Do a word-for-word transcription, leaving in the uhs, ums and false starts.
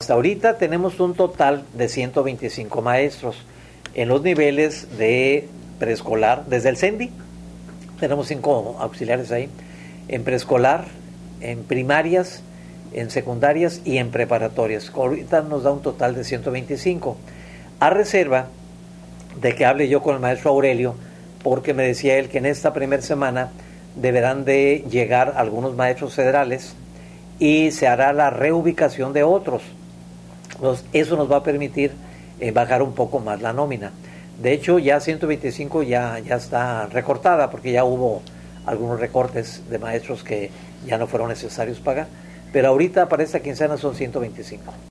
hasta ahorita tenemos un total de ciento veinticinco maestros en los niveles de preescolar, desde el CENDI, tenemos cinco auxiliares ahí, en preescolar, en primarias, en secundarias y en preparatorias. Ahorita nos da un total de ciento veinticinco, a reserva de que hable yo con el maestro Aurelio, porque me decía él que en esta primera semana deberán de llegar algunos maestros federales y se hará la reubicación de otros. Entonces, eso nos va a permitir eh, bajar un poco más la nómina. De hecho, ya ciento veinticinco ya, ya está recortada, porque ya hubo algunos recortes de maestros que ya no fueron necesarios pagar. Pero ahorita para esta quincena son ciento veinticinco.